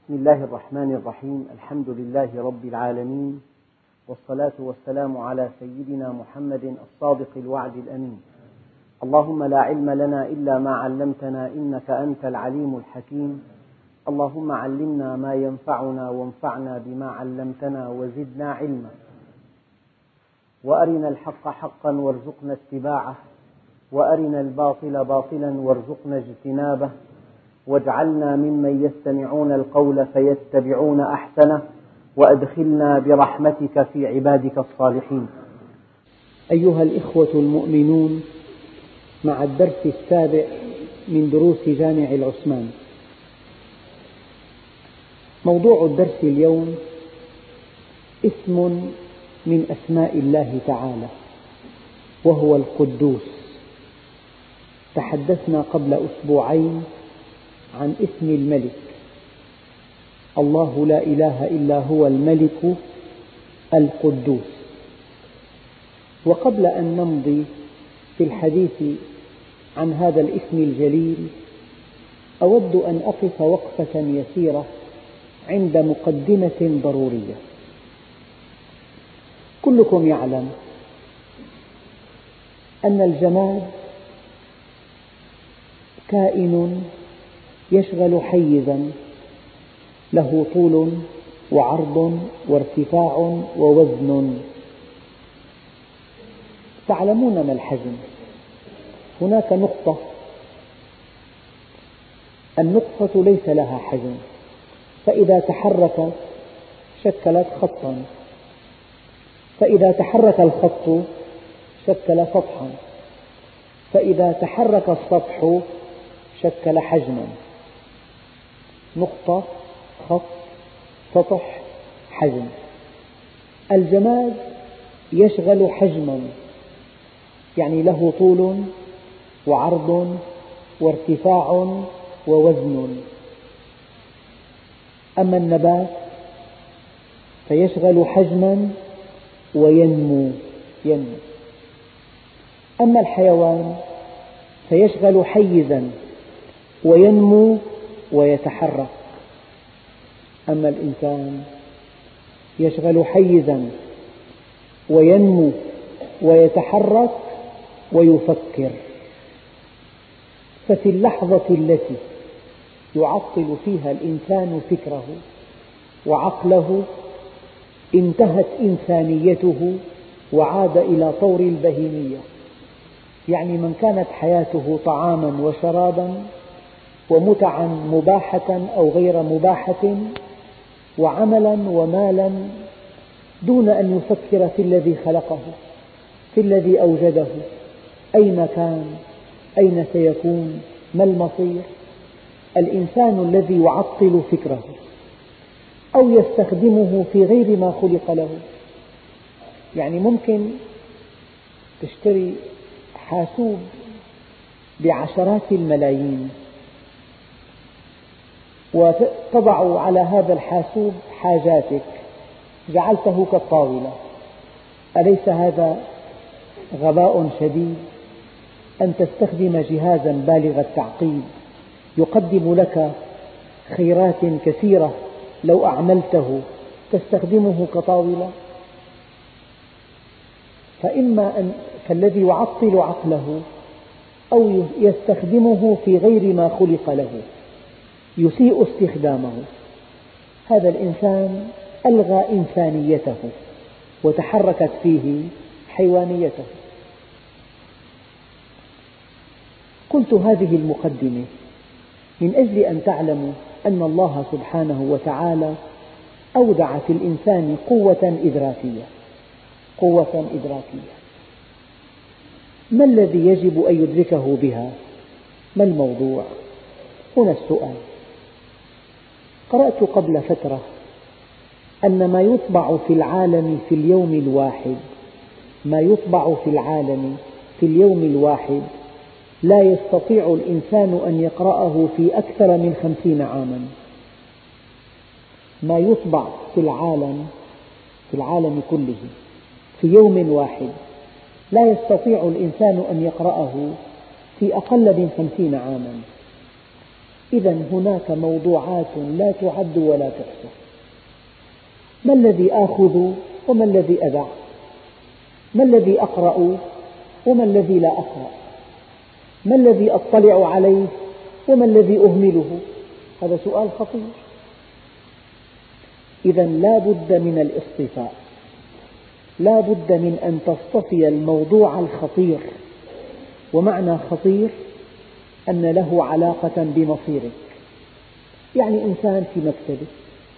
بسم الله الرحمن الرحيم. الحمد لله رب العالمين، والصلاة والسلام على سيدنا محمد الصادق الوعد الأمين. اللهم لا علم لنا إلا ما علمتنا إنك أنت العليم الحكيم. اللهم علمنا ما ينفعنا وانفعنا بما علمتنا وزدنا علما، وأرنا الحق حقا وارزقنا اتباعه، وأرنا الباطل باطلا وارزقنا اجتنابه، واجعلنا ممن يستمعون القول فيتبعون أحسنه، وأدخلنا برحمتك في عبادك الصالحين. أيها الإخوة المؤمنون، مع الدرس السابع من دروس جامع العثمان. موضوع الدرس اليوم اسم من أسماء الله تعالى، وهو القدوس. تحدثنا قبل أسبوعين عن اسم الملك، الله لا إله إلا هو الملك القدوس. وقبل أن نمضي في الحديث عن هذا الاسم الجليل، أود أن أقف وقفة يسيرة عند مقدمة ضرورية. كلكم يعلم أن الجماد كائن يشغل حيزا له طول وعرض وارتفاع ووزن. تعلمون ما الحجم؟ هناك نقطة، النقطة ليس لها حجم، فإذا تحركت شكلت خطا، فإذا تحرك الخط شكل سطحا، فإذا تحرك السطح شكل حجما. نقطة، خط، سطح، حجم. الجماد يشغل حجما، يعني له طول وعرض وارتفاع ووزن. أما النبات فيشغل حجما وينمو. أما الحيوان فيشغل حيزا وينمو ويتحرك. أما الإنسان يشغل حيزا وينمو ويتحرك ويفكر. ففي اللحظة التي يعطل فيها الإنسان فكره وعقله انتهت إنسانيته وعاد إلى طور البهيمية. يعني من كانت حياته طعاما وشرابا ومتعا مباحة أو غير مباحة وعملا ومالا دون أن يفكر في الذي خلقه، في الذي أوجده، أين كان، أين سيكون، ما المصير. الإنسان الذي يعطل فكره أو يستخدمه في غير ما خلق له. يعني ممكن تشتري حاسوب بعشرات الملايين وتضع على هذا الحاسوب حاجاتك، جعلته كالطاولة. أليس هذا غباء شديد؟ أن تستخدم جهازا بالغ التعقيد يقدم لك خيرات كثيرة لو أعملته تستخدمه كطاولة. فإما فالذي يعطل عقله أو يستخدمه في غير ما خلق له، يسيء استخدامه. هذا الإنسان ألغى إنسانيته وتحركت فيه حيوانيته. قلت هذه المقدمة من أجل أن تعلموا أن الله سبحانه وتعالى أودع في الإنسان قوة إدراكية. ما الذي يجب أن يدركه بها؟ ما الموضوع؟ هنا السؤال. قرأت قبل فترة أن ما يطبع في العالم في اليوم الواحد، لا يستطيع الإنسان أن يقرأه في أكثر من 50 عاما. ما يطبع في العالم كله في يوم واحد لا يستطيع الإنسان أن يقرأه في أقل من 50 عاما. إذا هناك موضوعات لا تعد ولا تحصى. ما الذي آخذ وما الذي أدع؟ ما الذي أقرأ وما الذي لا أقرأ؟ ما الذي أطلع عليه وما الذي أهمله؟ هذا سؤال خطير. إذا لا بد من الاصطفاء، لا بد من أن تصطفي الموضوع الخطير، ومعنى خطير أن له علاقة بمصيرك. يعني إنسان في مكتبه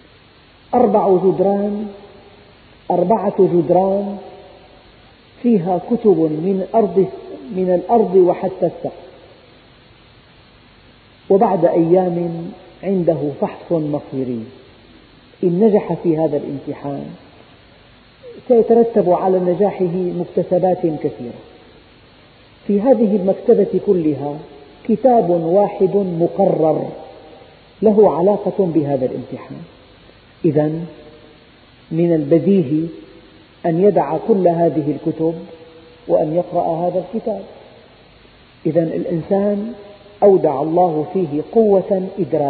4 جدران فيها كتب من الأرض وحتى السقف، وبعد أيام عنده فحص مصيري. إن نجح في هذا الامتحان سيترتب على نجاحه مكتسبات كثيرة. في هذه المكتبة كلها كتاب واحد مقرر له علاقة بهذا الامتحان. إذا من البديهي أن يدع كل هذه الكتب وأن يقرأ هذا الكتاب. إذا الإنسان أودع الله فيه قوة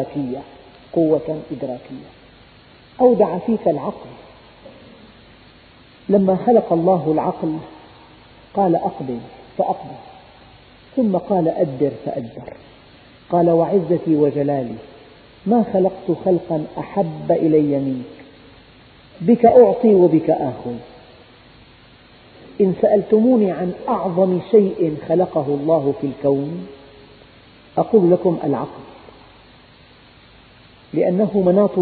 إدراكية، أودع فيك العقل. لما خلق الله العقل قال أقبل فأقبل، ثم قال أدبر فأدبر. قال وعزتي وجلالي ما خلقت خلقا أحب إلي منك، بك أعطي وبك آخذ. إن سألتموني عن أعظم شيء خلقه الله في الكون أقول لكم العقل، لأنه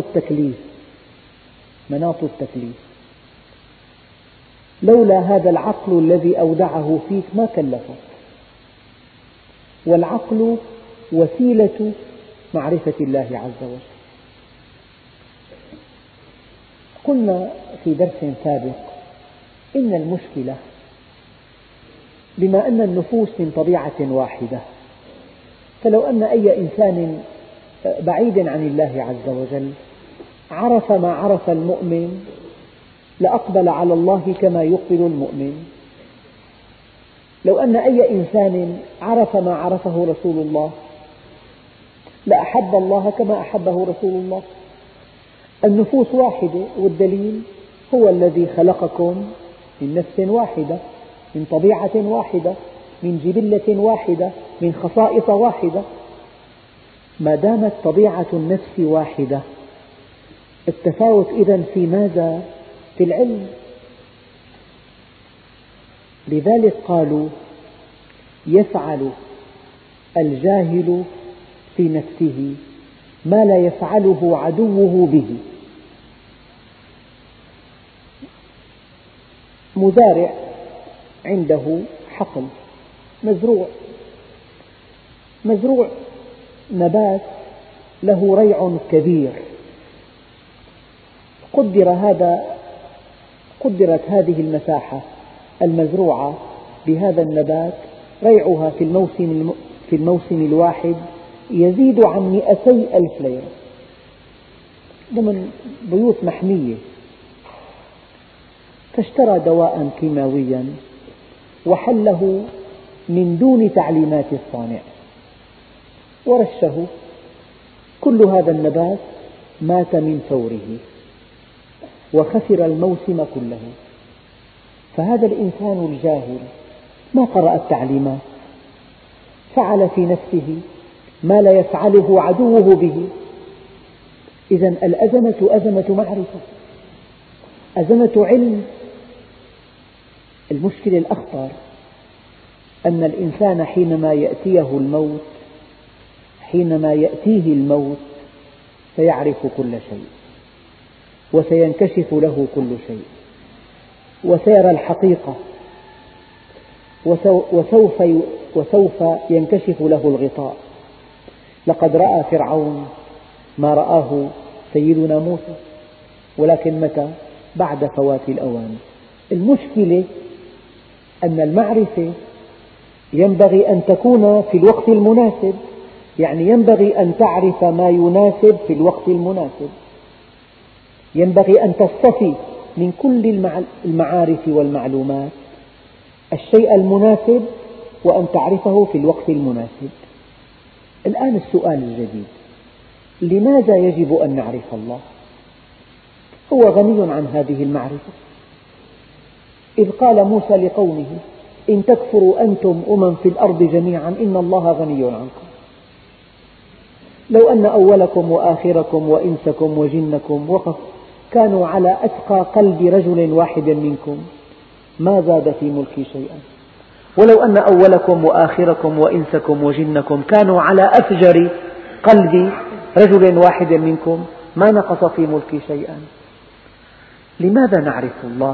مناط التكليف. لولا هذا العقل الذي أودعه فيك ما كلفك، والعقل وسيلة معرفة الله عز وجل. قلنا في درس سابق إن المشكلة بما أن النفوس من طبيعة واحدة، فلو أن أي إنسان بعيد عن الله عز وجل عرف ما عرف المؤمن لأقبل على الله كما يقبل المؤمن. لو أن أي إنسان عرف ما عرفه رسول الله لأحب الله كما أحبه رسول الله. النفوس واحدة، والدليل هو الذي خلقكم من نفس واحدة، من طبيعة واحدة، من جبلة واحدة، من خصائص واحدة. ما دامت طبيعة النفس واحدة التفاوت إذن في ماذا؟ في العلم. لذلك قالوا يفعل الجاهل في نفسه ما لا يفعله عدوه به. مزارع عنده حقل مزروع نبات له ريع كبير، قدرت هذه المساحة المزروعة بهذا النبات ريعها في الموسم الواحد يزيد عن 200,000 ليرة، ضمن بيوت محمية. فاشترى دواء كيماويا وحله من دون تعليمات الصانع ورشه، كل هذا النبات مات من فوره وخسر الموسم كله. فهذا الإنسان الجاهل ما قرأ التعليمات، فعل في نفسه ما لا يفعله عدوه به. إذن الأزمة أزمة معرفة، أزمة علم. المشكلة الأخطر أن الإنسان حينما يأتيه الموت سيعرف كل شيء، وسينكشف له كل شيء، وسيرى الحقيقة، وسوف ينكشف له الغطاء. لقد رأى فرعون ما رآه سيدنا موسى، ولكن متى؟ بعد فوات الأوان. المشكلة أن المعرفة ينبغي أن تكون في الوقت المناسب، يعني ينبغي أن تعرف ما يناسب في الوقت المناسب، ينبغي أن تصطفي من كل المعارف والمعلومات الشيء المناسب وأن تعرفه في الوقت المناسب. الآن السؤال الجديد: لماذا يجب أن نعرف الله؟ هو غني عن هذه المعرفة، إذ قال موسى لقومه إن تكفروا أنتم ومن في الأرض جميعا إن الله غني عنكم. لو أن أولكم وآخركم وإنسكم وجنكم كانوا على أتقى قلب رجل واحد منكم ما زاد في ملكي شيئا، ولو أن أولكم وآخركم وإنسكم وجنكم كانوا على أفجر قلب رجل واحد منكم ما نقص في ملكي شيئا. لماذا نعرف الله؟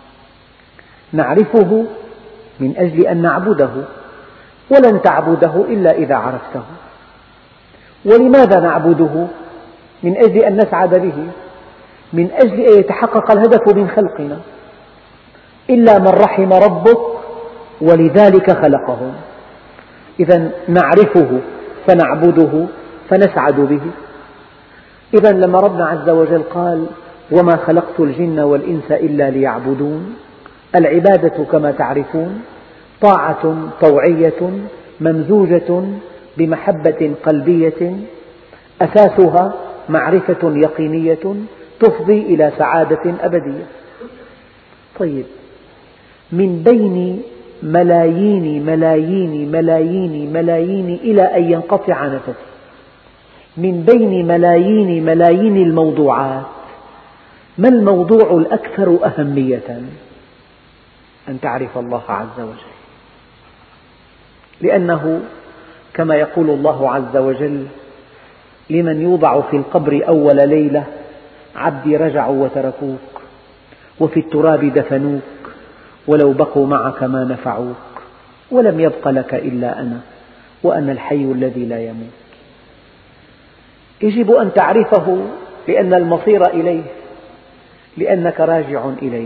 نعرفه من أجل أن نعبده، ولن تعبده إلا إذا عرفته. ولماذا نعبده؟ من أجل أن نسعد به، من أجل أن يتحقق الهدف من خلقنا. إلا من رحم ربك ولذلك خلقهم. إذا نعرفه فنعبده فنسعد به. إذا لما ربنا عز وجل قال وما خلقت الجن والإنس إلا ليعبدون، العبادة كما تعرفون طاعة طوعية ممزوجة بمحبة قلبية أساسها معرفة يقينية تفضي إلى سعادة أبدية. طيب، من بين ملايين ملايين ملايين ملايين إلى أن ينقطع نفسي، من بين ملايين ملايين الموضوعات، ما الموضوع الأكثر أهمية؟ أن تعرف الله عز وجل، لأنه كما يقول الله عز وجل لمن يوضع في القبر أول ليلة عبدي رجعوا وتركوك وفي التراب دفنوك ولو بقوا معك ما نفعوك ولم يبق لك إلا أنا وأنا الحي الذي لا يموت. يجب أن تعرفه لأن المصير إليه، لأنك راجع إليه،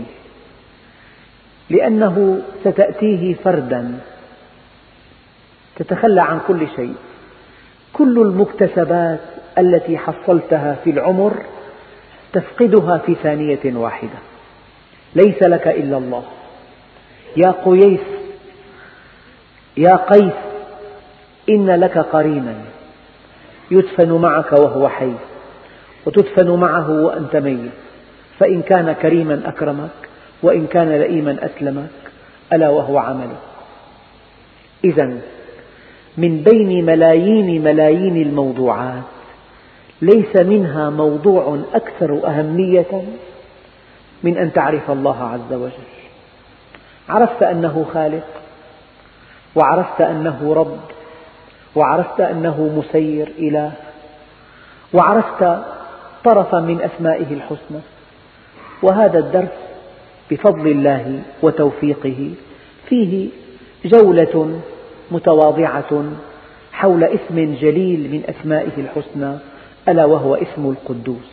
لأنه ستأتيه فردا تتخلى عن كل شيء. كل المكتسبات التي حصلتها في العمر تفقدها في ثانية واحدة. ليس لك إلا الله. يا قيس يا قيس إن لك قرينا يدفن معك وهو حي وتدفن معه وأنت ميت، فإن كان كريما أكرمك وإن كان لئيما أسلمك، ألا وهو عملك. إذن من بين ملايين ملايين الموضوعات ليس منها موضوع أكثر أهمية من أن تعرف الله عز وجل. عرفت أنه خالق، وعرفت أنه رب، وعرفت أنه مسير إله، وعرفت طرفا من أسمائه الحسنى. وهذا الدرس بفضل الله وتوفيقه فيه جولة متواضعة حول اسم جليل من أسمائه الحسنى، ألا وهو اسم القدوس.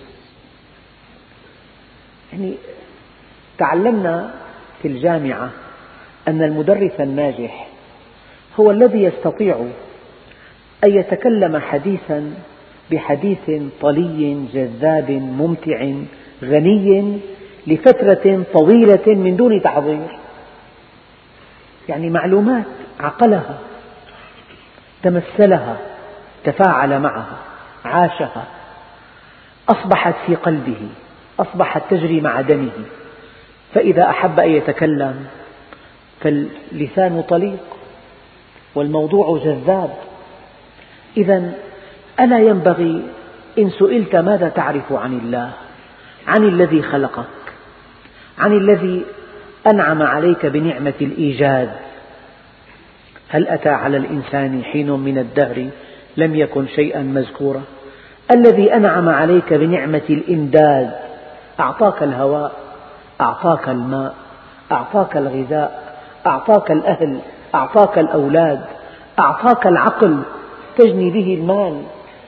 يعني تعلمنا في الجامعة أن المدرس الناجح هو الذي يستطيع أن يتكلم حديثا بحديث طلي جذاب ممتع غني لفترة طويلة من دون تحضير. يعني معلومات عقلها، تمثلها، تفاعل معها، عاشها، أصبحت في قلبه، أصبحت تجري مع دمه، فإذا أحب أن يتكلم فاللسان طليق والموضوع جذاب. إذا ألا ينبغي إن سئلت ماذا تعرف عن الله، عن الذي خلقك، عن الذي أنعم عليك بنعمة الإيجاد. هل أتى على الإنسان حين من الدهر لم يكن شيئا مذكورا؟ الذي أنعم عليك بنعمة الإمداد، أعطاك الهواء، أعطاك الماء، أعطاك الغذاء، أعطاك الأهل، أعطاك الأولاد، أعطاك العقل تجني به المال،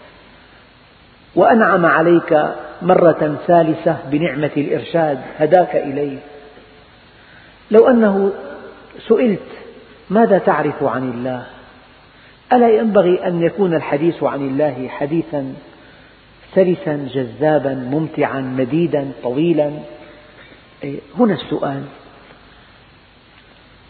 وأنعم عليك مرة ثالثة بنعمة الإرشاد، هداك إليه. لو أنه سئلت ماذا تعرف عن الله، ألا ينبغي أن يكون الحديث عن الله حديثا سلسا جذابا ممتعا مديدا طويلا؟ هنا السؤال.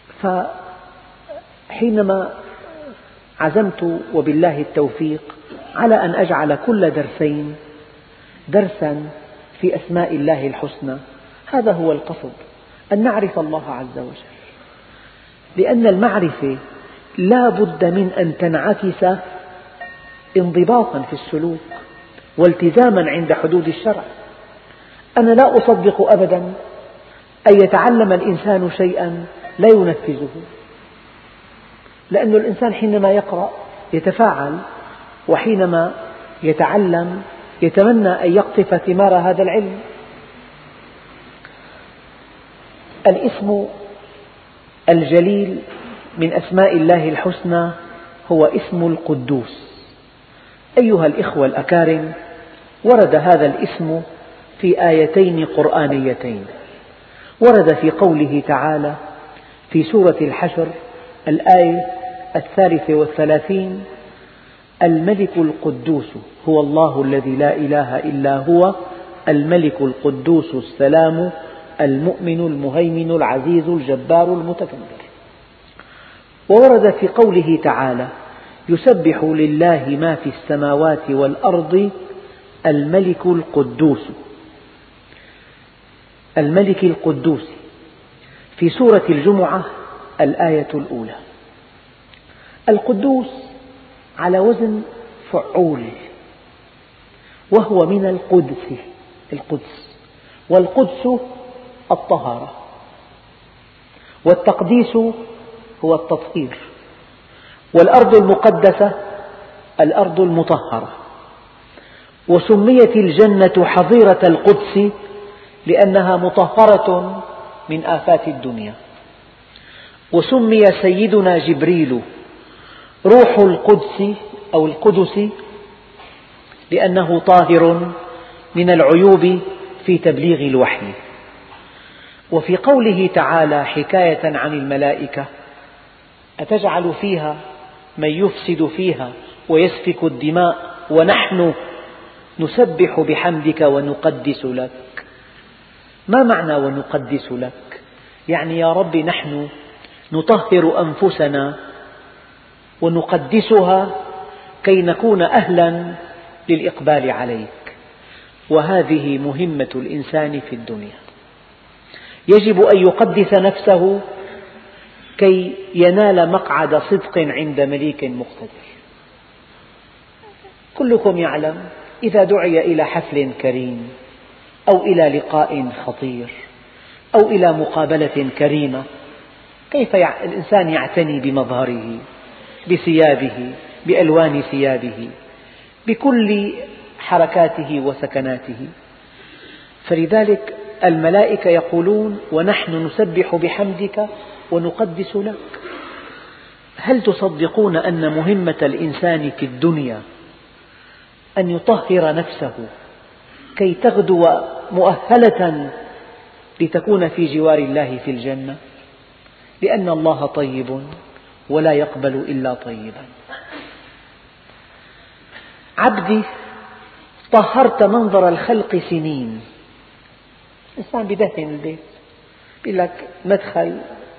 فحينما عزمت وبالله التوفيق على أن أجعل كل درسين درسا في أسماء الله الحسنى. هذا هو القصد، أن نعرف الله عز وجل، لأن المعرفة لا بد من أن تنعكس انضباطا في السلوك والتزاما عند حدود الشرع. أنا لا أصدق أبدا أن يتعلم الإنسان شيئا لا ينفذه، لأن الإنسان حينما يقرأ يتفاعل، وحينما يتعلم يتمنى أن يقطف ثمار هذا العلم. الاسم الجليل من أسماء الله الحسنى هو اسم القدوس. أيها الإخوة الأكارم، ورد هذا الاسم في آيتين قرآنيتين. ورد في قوله تعالى في سورة الحشر الآية 33: الملك القدوس هو الله الذي لا إله إلا هو الملك القدوس السلام المؤمن المهيمن العزيز الجبار المتكبر. وورد في قوله تعالى: يسبح لله ما في السماوات والأرض الملك القدوس. الملك القدوس في سورة الجمعة الآية الأولى. القدوس على وزن فعول، وهو من القدس، والقدس الطهارة، والتقديس هو التطهير، والأرض المقدسة الأرض المطهرة. وسميت الجنة حظيرة القدس لأنها مطهرة من آفات الدنيا. وسمي سيدنا جبريل روح القدس أو القدس لأنه طاهر من العيوب في تبليغ الوحي. وفي قوله تعالى حكاية عن الملائكة: أتجعل فيها من يفسد فيها ويسفك الدماء ونحن نسبح بحمدك ونقدس لك. ما معنى ونقدس لك؟ يعني يا رب نحن نطهر أنفسنا ونقدسها كي نكون أهلا للإقبال عليك. وهذه مهمة الإنسان في الدنيا، يجب أن يقدس نفسه كي ينال مقعد صدق عند مليك مقتدر. كلكم يعلم إذا دعي إلى حفل كريم أو إلى لقاء خطير أو إلى مقابلة كريمة، كيف الإنسان يعتني بمظهره، بثيابه، بألوان ثيابه، بكل حركاته وسكناته. فلذلك الملائكة يقولون: ونحن نسبح بحمدك ونقدس لك. هل تصدقون أن مهمة الإنسان في الدنيا أن يطهر نفسه كي تغدو مؤهلة لتكون في جوار الله في الجنة؟ لأن الله طيب ولا يقبل إلا طيبا. عبدي طهرت منظر الخلق سنين. الإنسان بدهن البيت، يقول لك مدخل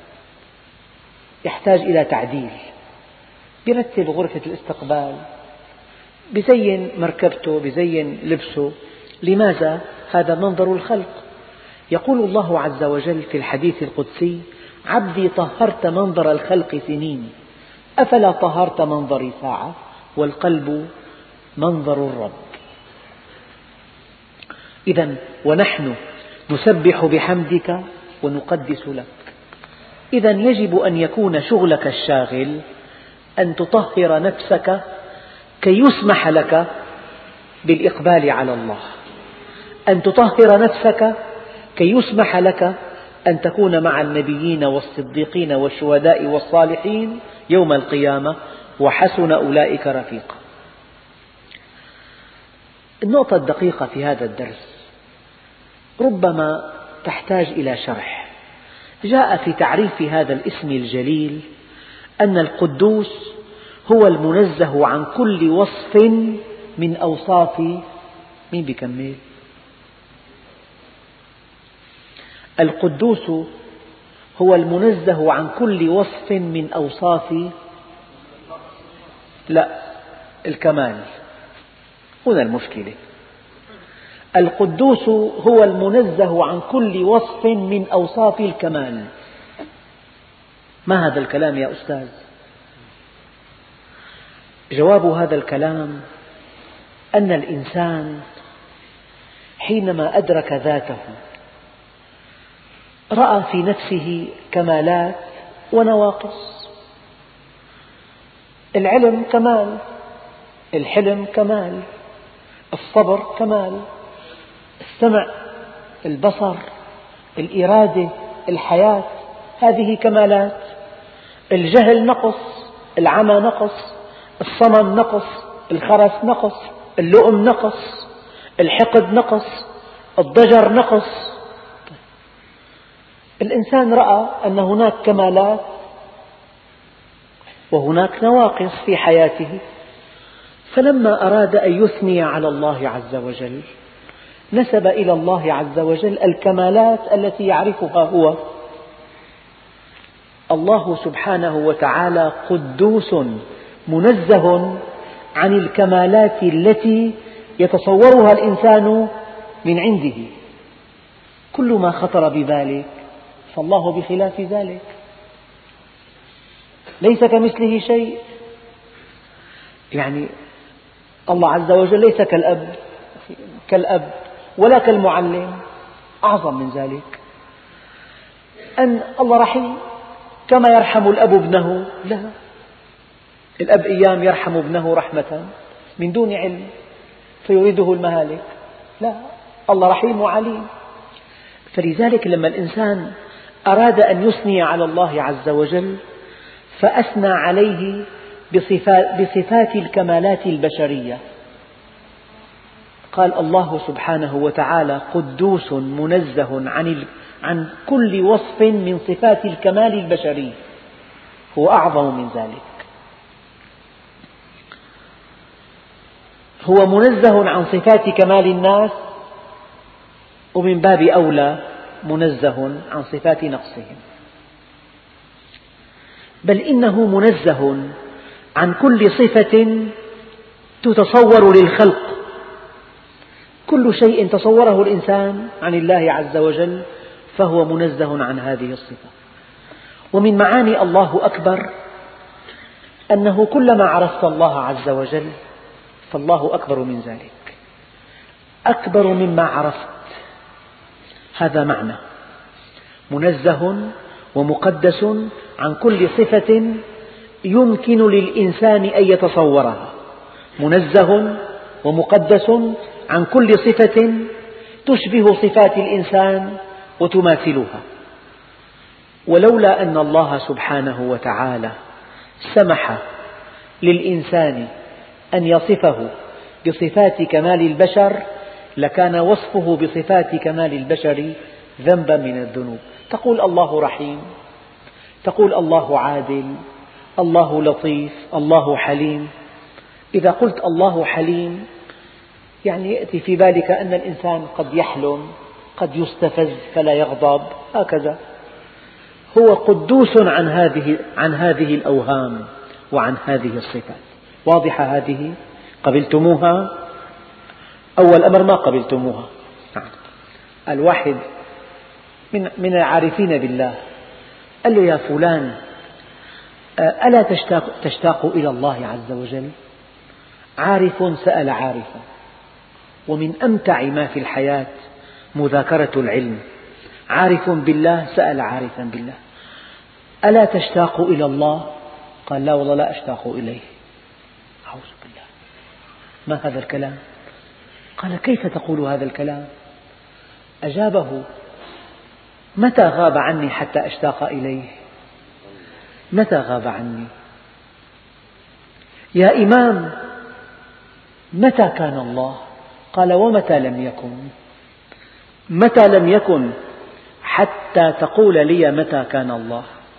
يحتاج إلى تعديل، يرتب غرفة الاستقبال، يزين مركبته، يزين لبسه. لماذا؟ هذا منظر الخلق. يقول الله عز وجل في الحديث القدسي: عبدي طهرت منظر الخلق سنين أفلا طهرت منظري ساعة؟ والقلب منظر الرب. إذن ونحن نسبح بحمدك ونقدس لك. إذن يجب أن يكون شغلك الشاغل أن تطهر نفسك كي يسمح لك بالإقبال على الله، أن تطهر نفسك كي يسمح لك أن تكون مع النبيين والصديقين والشهداء والصالحين يوم القيامة، وحسن أولئك رفيقا. النقطة الدقيقة في هذا الدرس ربما تحتاج إلى شرح. جاء في تعريف هذا الاسم الجليل أن القدوس هو المنزه عن كل وصف من أوصاف. مين بيكمل؟ القدوس هو المنزه عن كل وصف من أوصاف الكمال. هنا المشكلة. القدوس هو المنزه عن كل وصف من أوصاف الكمال. ما هذا الكلام يا أستاذ؟ جواب هذا الكلام أن الإنسان حينما أدرك ذاته رأى في نفسه كمالات ونواقص. العلم كمال، الحلم كمال، الصبر كمال، السمع، البصر، الإرادة، الحياة، هذه كمالات. الجهل نقص، العمى نقص، الصمم نقص، الخرس نقص، اللؤم نقص، الحقد نقص، الضجر نقص. الإنسان رأى أن هناك كمالات وهناك نواقص في حياته، فلما أراد أن يثني على الله عز وجل نسب إلى الله عز وجل الكمالات التي يعرفها هو. الله سبحانه وتعالى قدوس منزه عن الكمالات التي يتصورها الإنسان من عنده. كل ما خطر ببالك فالله بخلاف ذلك، ليس كمثله شيء. يعني الله عز وجل ليس كالأب ولا كالمعلم، أعظم من ذلك. أن الله رحيم كما يرحم الأب ابنه، لا، الأب أيام يرحم ابنه رحمة من دون علم فيريده المهالك، لا، الله رحيم وعليم. فلذلك لما الإنسان أراد أن يثني على الله عز وجل فأثنى عليه بصفات الكمالات البشرية. قال الله سبحانه وتعالى قدوس منزه عن كل وصف من صفات الكمال البشري، هو أعظم من ذلك. هو منزه عن صفات كمال الناس، ومن باب أولى منزه عن صفات نقصهم. بل إنه منزه عن كل صفة تتصور للخلق. كل شيء تصوره الإنسان عن الله عز وجل فهو منزه عن هذه الصفة. ومن معاني الله أكبر أنه كلما عرفت الله عز وجل فالله أكبر من ذلك، أكبر مما عرفت. هذا معنى منزه ومقدس عن كل صفة يمكن للإنسان أن يتصورها، منزه ومقدس عن كل صفة تشبه صفات الإنسان وتماثلها. ولولا أن الله سبحانه وتعالى سمح للإنسان أن يصفه بصفات كمال البشر لكان وصفه بصفات كمال البشر ذنبا من الذنوب. تقول الله رحيم، تقول الله عادل، الله لطيف، الله حليم. إذا قلت الله حليم يعني يأتي في بالك أن الإنسان قد يحلم، قد يستفز فلا يغضب، هكذا. هو قدوس عن هذه الأوهام وعن هذه الصفات. واضحة هذه؟ قبلتموها؟ أول أمر ما قبلتموها. الواحد من العارفين بالله قال له يا فلان ألا تشتاق إلى الله عز وجل؟ عارف سأل عارفا، ومن أمتع ما في الحياة مذاكرة العلم. عارف بالله سأل عارفا بالله ألا تشتاق إلى الله؟ قال لا والله لا أشتاق إليه. أعوذ بالله، ما هذا الكلام؟ قال كيف تقول هذا الكلام؟ أجابه متى غاب عني حتى أشتاق إليه؟ متى غاب عني؟ يا إمام متى كان الله؟ قال ومتى لم يكن؟ متى لم يكن حتى تقول لي متى كان الله؟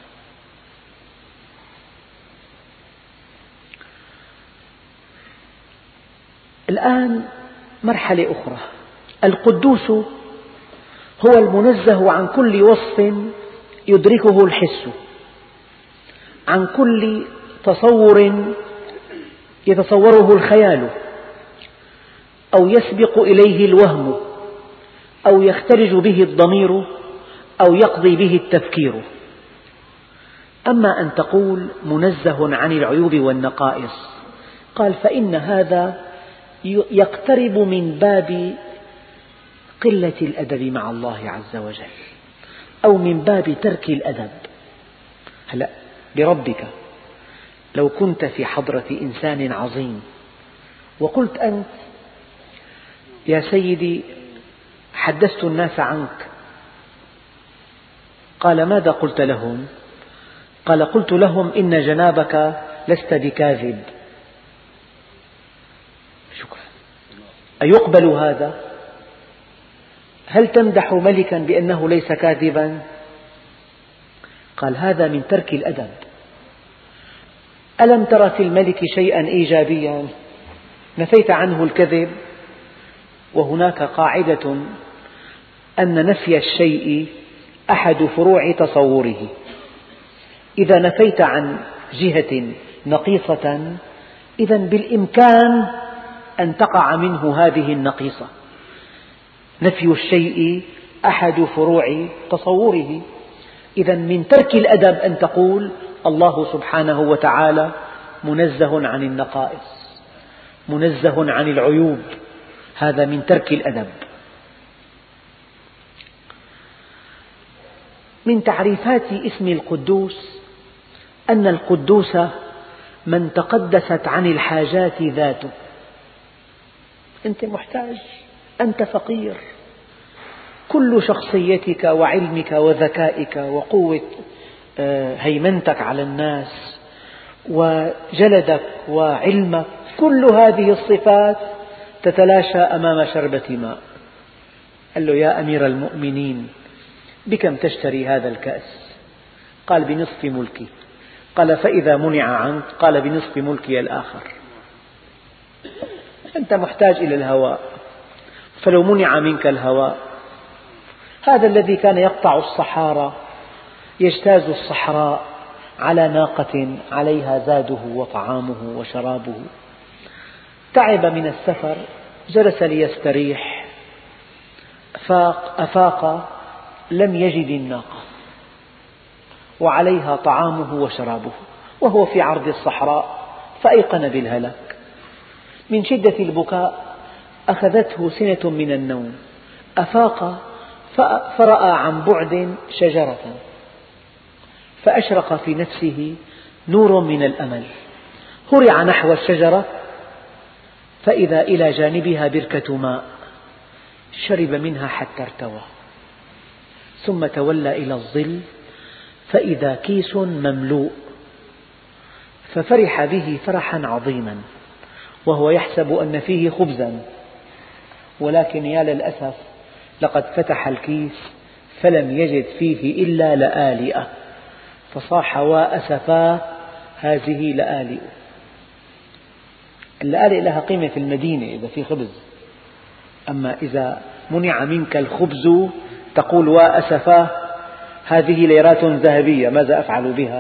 الآن مرحلة أخرى. القدوس هو المنزه عن كل وصف يدركه الحس، عن كل تصور يتصوره الخيال، أو يسبق إليه الوهم أو يختلج به الضمير أو يقضي به التفكير. أما أن تقول منزه عن العيوب والنقائص، قال فإن هذا يقترب من باب قلة الأدب مع الله عز وجل، أو من باب ترك الأدب. هلأ بربك لو كنت في حضرة إنسان عظيم وقلت أنت يا سيدي حدثت الناس عنك، قال ماذا قلت لهم؟ قال قلت لهم إن جنابك لست بكاذب. شكرا. أيقبل هذا؟ هل تمدح ملكا بأنه ليس كاذبا؟ قال هذا من ترك الأدب. ألم تر في الملك شيئا إيجابيا نفيت عنه الكذب؟ وهناك قاعدة أن نفي الشيء أحد فروع تصوره. إذا نفيت عن جهة نقيصة إذا بالإمكان أن تقع منه هذه النقيصة. نفي الشيء أحد فروع تصوره. إذا من ترك الأدب أن تقول الله سبحانه وتعالى منزه عن النقائص، منزه عن العيوب، هذا من ترك الأدب. من تعريفات اسم القدوس أن القدوس من تقدست عن الحاجات ذاته. أنت محتاج، أنت فقير، كل شخصيتك وعلمك وذكائك وقوة هيمنتك على الناس وجلدك وعلمك، كل هذه الصفات تتلاشى أمام شربة ماء. قال له يا أمير المؤمنين بكم تشتري هذا الكأس؟ قال بنصف ملكي. قال فإذا منع عنك؟ قال بنصف ملكي الآخر. أنت محتاج إلى الهواء، فلو منع منك الهواء، هذا الذي كان يقطع الصحارى يجتاز الصحراء على ناقة عليها زاده وطعامه وشرابه، تعب من السفر جلس ليستريح، أفاق لم يجد الناقة وعليها طعامه وشرابه وهو في عرض الصحراء، فأيقن بالهلاك. من شدة البكاء أخذته سنة من النوم، أفاق فرأى عن بعد شجرة فأشرق في نفسه نور من الأمل، هرع نحو الشجرة فإذا إلى جانبها بركة ماء، شرب منها حتى ارتوى، ثم تولى إلى الظل فإذا كيس مملوء، ففرح به فرحا عظيما وهو يحسب أن فيه خبزا، ولكن يا للأسف لقد فتح الكيس فلم يجد فيه إلا لآلئة، فصاح وأسفاه هذه لآلئ. اللآلئ لها قيمة في المدينة إذا في خبز، أما إذا منع منك الخبز تقول وأسفاه هذه ليرات ذهبية ماذا أفعل بها؟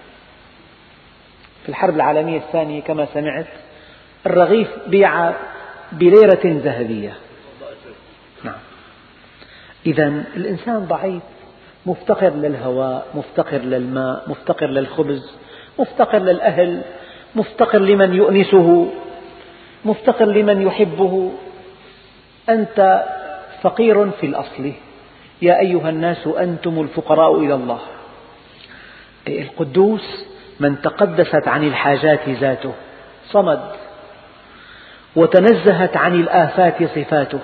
في الحرب العالمية الثانية كما سمعت الرغيف بيع بليرة ذهبية. نعم. إذا الإنسان ضعيف، مفتقر للهواء، مفتقر للماء، مفتقر للخبز، مفتقر للأهل، مفتقر لمن يؤنسه، مفتقر لمن يحبه. أنت فقير في الأصل. يا أيها الناس أنتم الفقراء إلى الله. القدوس من تقدست عن الحاجات ذاته، صمد، وتنزهت عن الآفات صفاته.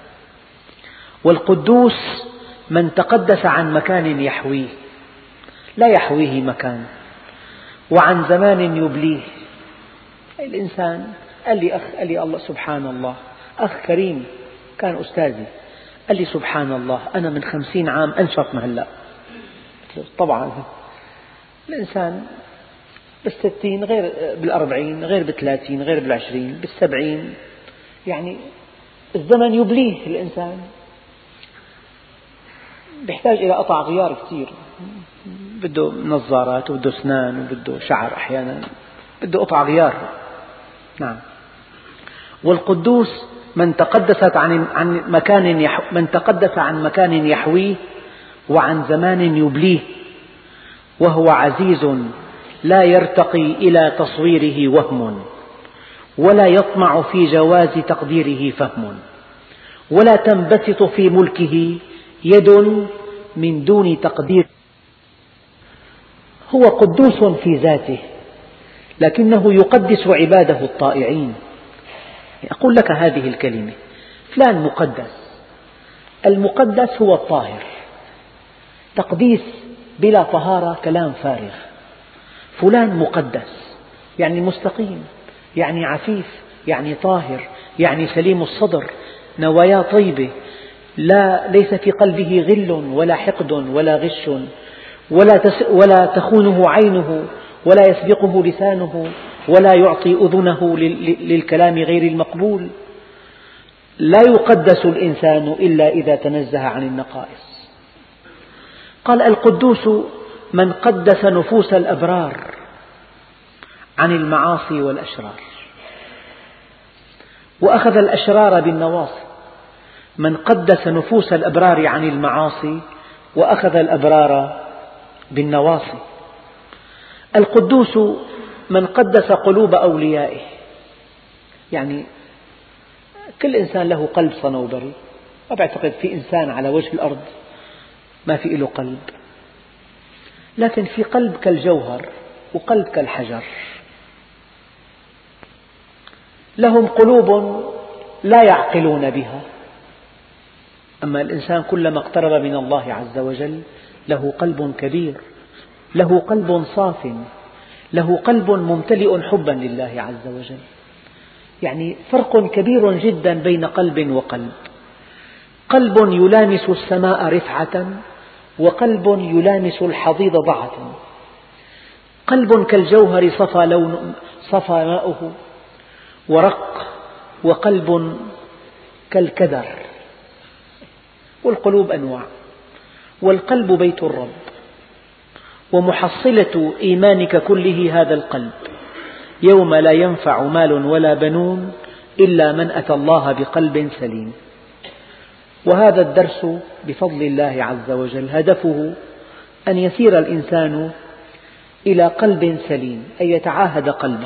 والقدوس من تقدس عن مكان يحويه، لا يحويه مكان، وعن زمان يبليه. الإنسان قال لي الله سبحان الله، أخ كريم كان أستاذي قال لي سبحان الله أنا من 50 عام أنشط من هلأ. طبعا الإنسان بال60 غير بال40 غير بال30 غير بال20 بال70، يعني الزمن يبليه الإنسان، يحتاج إلى قطع غيار كثير، بده نظارات وبده أسنان وبده شعر، أحيانا بده قطع غيار. نعم. والقدوس من تقدس عن مكان يحويه وعن زمان يبليه، وهو عزيز لا يرتقي إلى تصويره وهم، ولا يطمع في جواز تقديره فهم، ولا تنبسط في ملكه يد من دون تقدير. هو قدوس في ذاته، لكنه يقدس عباده الطائعين. أقول لك هذه الكلمة: فلان مقدس. المقدس هو الطاهر. تقديس بلا طهارة كلام فارغ. فلان مقدس يعني مستقيم، يعني عفيف، يعني طاهر، يعني سليم الصدر، نواياه طيبة، ليس في قلبه غل ولا حقد ولا غش، ولا تخونه عينه، ولا يسبقه لسانه، ولا يعطي أذنه للكلام غير المقبول. لا يقدس الإنسان إلا إذا تنزه عن النقائص. قال: القدوس من قدس نفوس الأبرار عن المعاصي والأشرار، وأخذ الأشرار بالنواصي. من قدس نفوس الأبرار عن المعاصي وأخذ الأبرار بالنواصي. القدوس من قدس قلوب أوليائه. يعني كل إنسان له قلب صنوبري، ما بعتقد في إنسان على وجه الأرض ما في له قلب، لكن في قلب كالجوهر وقلب كالحجر. لهم قلوب لا يعقلون بها. أما الإنسان كلما اقترب من الله عز وجل له قلب كبير، له قلب صاف، له قلب ممتلئ حبا لله عز وجل. يعني فرق كبير جدا بين قلب وقلب. قلب يلامس السماء رفعة، وقلب يلامس الحضيض ضعة. قلب كالجوهر صفى ماؤه ورق، وقلب كالكدر. والقلوب أنواع، والقلب بيت الرب، ومحصلة إيمانك كله هذا القلب. يوم لا ينفع مال ولا بنون إلا من أتى الله بقلب سليم. وهذا الدرس بفضل الله عز وجل هدفه أن يسير الإنسان إلى قلب سليم، أن يتعاهد قلبه.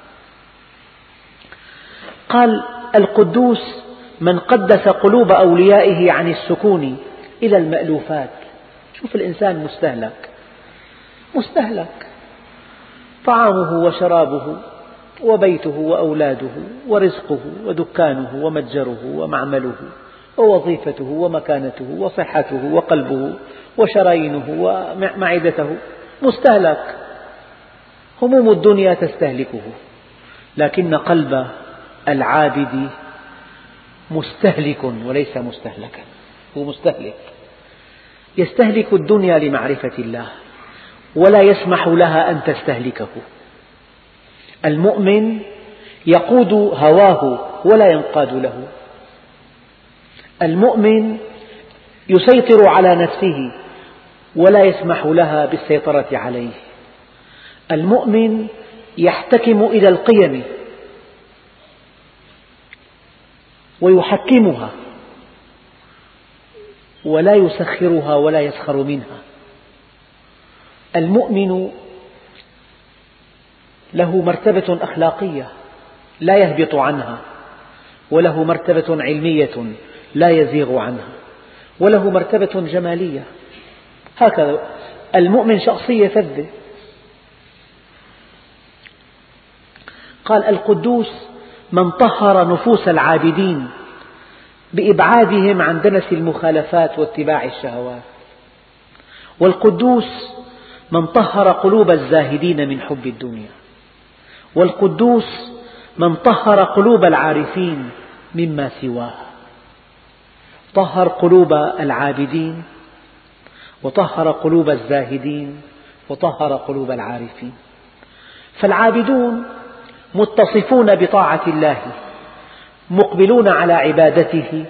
قال: القدوس من قدس قلوب أوليائه عن السكون إلى المألوفات. شوف الإنسان مستهلك، طعامه وشرابه وبيته وأولاده ورزقه ودكانه ومتجره ومعمله ووظيفته ومكانته وصحته وقلبه وشرايينه ومعدته، مستهلك. هموم الدنيا تستهلكه، لكن قلب العابد مستهلك وليس مستهلكا. هو مستهلك، يستهلك الدنيا لمعرفة الله ولا يسمح لها أن تستهلكه. المؤمن يقود هواه ولا ينقاد له. المؤمن يسيطر على نفسه ولا يسمح لها بالسيطرة عليه. المؤمن يحتكم إلى القيم ويحكمها ولا يسخرها ولا يسخر منها. المؤمن له مرتبة أخلاقية لا يهبط عنها، وله مرتبة علمية لا يزيغ عنها، وله مرتبة جمالية. هكذا المؤمن شخصية فذة. قال: القدوس من طهر نفوس العابدين بإبعادهم عن دنس المخالفات واتباع الشهوات. والقدوس من طهر قلوب الزاهدين من حب الدنيا. والقدوس من طهر قلوب العارفين مما سواه. طهر قلوب العابدين، وطهر قلوب الزاهدين، وطهر قلوب العارفين. فالعابدون متصفون بطاعة الله، مقبلون على عبادته،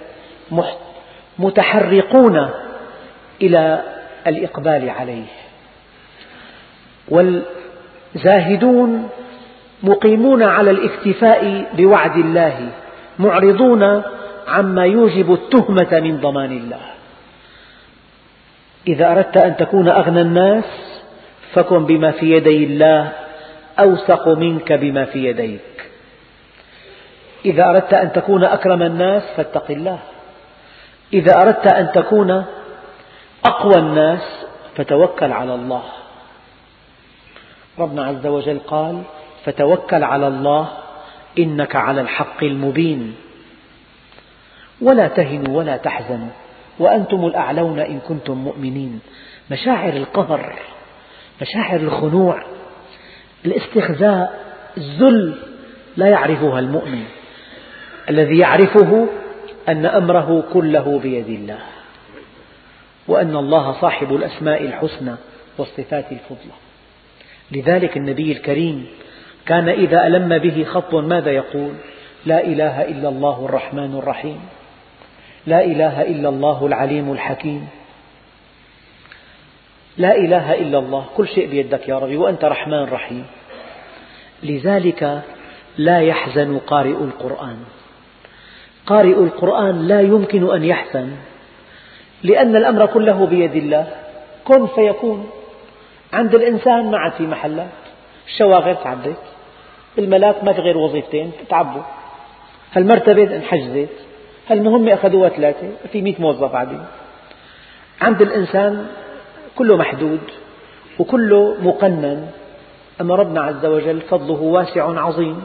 متحرقون إلى الإقبال عليه. والزاهدون مقيمون على الاكتفاء بوعد الله معرضون عما يوجب التهمة من ضمان الله. إذا أردت أن تكون أغنى الناس فكن بما في يدي الله أوثق منك بما في يديك. إذا أردت أن تكون أكرم الناس فاتق الله. إذا أردت أن تكون أقوى الناس فتوكل على الله. ربنا عز وجل قال: فتوكل على الله إنك على الحق المبين ولا تهنوا ولا تحزنوا وأنتم الأعلون إن كنتم مؤمنين. مشاعر القهر، مشاعر الخنوع، الاستخزاء، الذل لا يعرفها المؤمن. الذي يعرفه أن أمره كله بيد الله، وأن الله صاحب الأسماء الحسنى والصفات الفضلى. لذلك النبي الكريم كان إذا ألم به خطب ماذا يقول؟ لا إله إلا الله الرحمن الرحيم، لا إله إلا الله العليم الحكيم، لا إله إلا الله، كل شيء بيدك يا ربي وأنت رحمن رحيم. لذلك لا يحزن قارئ القرآن. قارئ القرآن لا يمكن أن يحزن، لأن الأمر كله بيد الله، كن فيكون. عند الإنسان ما عاد في محلات، الشواغل تعدت، الملاك ما في غير وظيفتين تعبوا، هالمرتبة انحجزت، هالمهمة أخذوها 3، في 100 موظف بعدين. عند الإنسان كله محدود وكله مقنن، أما ربنا عز وجل فضله واسع عظيم.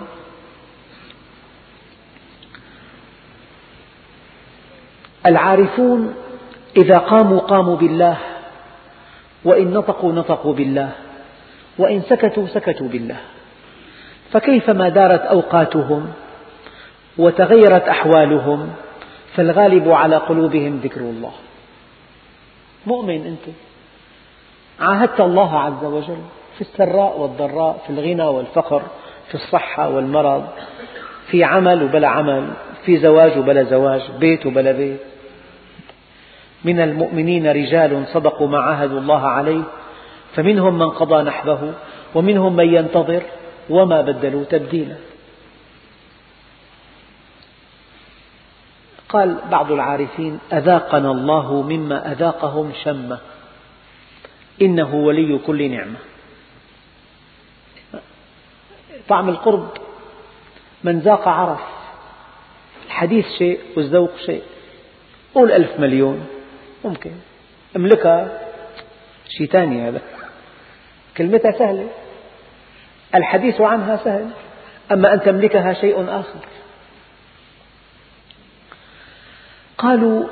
العارفون إذا قاموا بالله، وإن نطقوا نطقوا بالله، وإن سكتوا سكتوا بالله. فكيفما دارت أوقاتهم وتغيرت أحوالهم فالغالب على قلوبهم ذكر الله. مؤمن أنت، عاهدت الله عز وجل في السراء والضراء، في الغنى والفقر، في الصحة والمرض، في عمل وبلا عمل، في زواج وبلا زواج، بيت وبلا بيت. من المؤمنين رجال صدقوا ما عاهدوا الله عليه فمنهم من قضى نحبه ومنهم من ينتظر وما بدلوا تبديلا. قال بعض العارفين: أذاقنا الله مما أذاقهم شمة، إنه ولي كل نعمة. طعم القرب من ذاق عرف، الحديث شيء والذوق شيء. قول 1000 مليون ممكن املكها، شيء ثاني هذا، كلمتها سهلة، الحديث عنها سهل، أما أن تملكها شيء آخر. قالوا: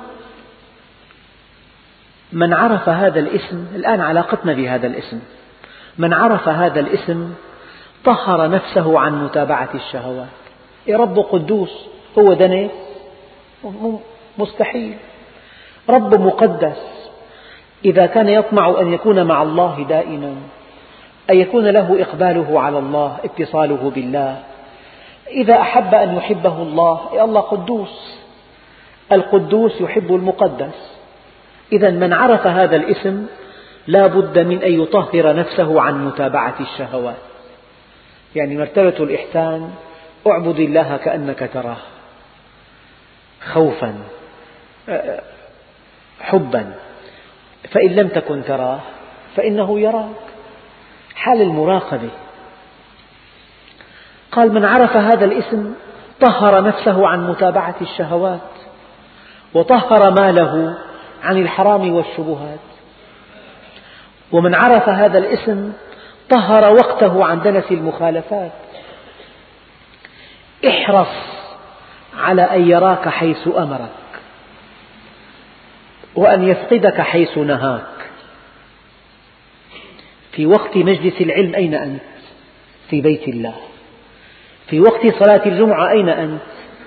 من عرف هذا الاسم، الآن علاقتنا بهذا الاسم، من عرف هذا الاسم طهر نفسه عن متابعة الشهوات. يا رب قدوس، هو دنس؟ مستحيل. رب مقدس، إذا كان يطمع أن يكون مع الله دائما، أن يكون له إقباله على الله، اتصاله بالله، إذا أحب أن يحبه الله، يا الله قدوس، القدوس يحب المقدس. إذا من عرف هذا الاسم لا بد من أن يطهر نفسه عن متابعة الشهوات. يعني مرتبة الإحسان: اعبد الله كأنك تراه، خوفا حبا، فإن لم تكن تراه فإنه يراك، حال المراقبة. قال: من عرف هذا الاسم طهر نفسه عن متابعة الشهوات، وطهر ماله عن الحرام والشبهات. ومن عرف هذا الاسم طهر وقته عن دنس المخالفات. احرص على أن يراك حيث أمرك، وأن يفقدك حيث نهاك. في وقت مجلس العلم أين أنت؟ في بيت الله. في وقت صلاة الجمعة أين أنت؟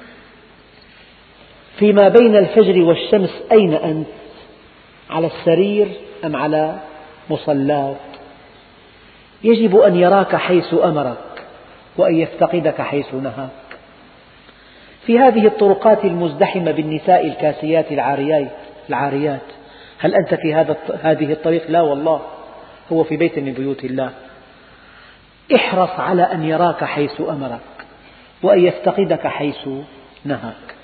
فيما بين الفجر والشمس أين أنت؟ على السرير أم على مصلاك؟ يجب أن يراك حيث أمرك وأن يفتقدك حيث نهاك. في هذه الطرقات المزدحمة بالنساء الكاسيات العاريات، هل أنت في هذه الطريق؟ لا والله، هو في بيت من بيوت الله. احرص على أن يراك حيث أمرك وأن يفتقدك حيث نهاك.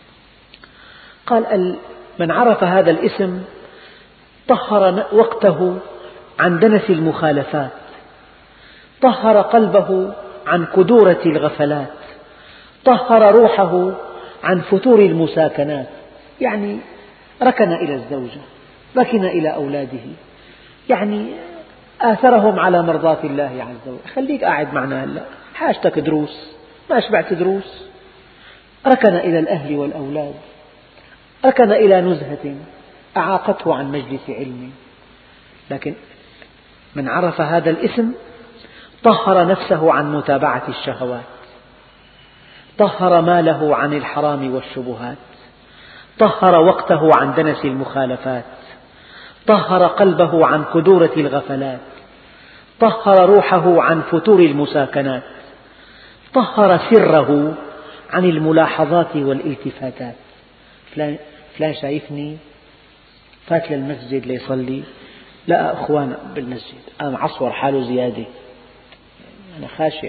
قال من عرف هذا الاسم طهر وقته عن دنس المخالفات، طهر قلبه عن كدورة الغفلات، طهر روحه عن فتور المساكنات. يعني ركن إلى الزوجة، ركن إلى أولاده، يعني آثرهم على مرضاة الله عز وجل. خليك قاعد معنا هلأ، حاجتك دروس، ما شبعت دروس. ركن إلى الأهل والأولاد، ركن إلى نزهة أعاقته عن مجلس علم. لكن من عرف هذا الاسم طهر نفسه عن متابعة الشهوات، طهر ماله عن الحرام والشبهات، طهر وقته عن دنس المخالفات، طهر قلبه عن كدورة الغفلات، طهر روحه عن فتور المساكنات، طهر سره عن الملاحظات والالتفاتات. فلان شايفني فات للمسجد ليصلي، لقى أخوان بالمسجد، قام عصور حاله زيادة، أنا خاشع.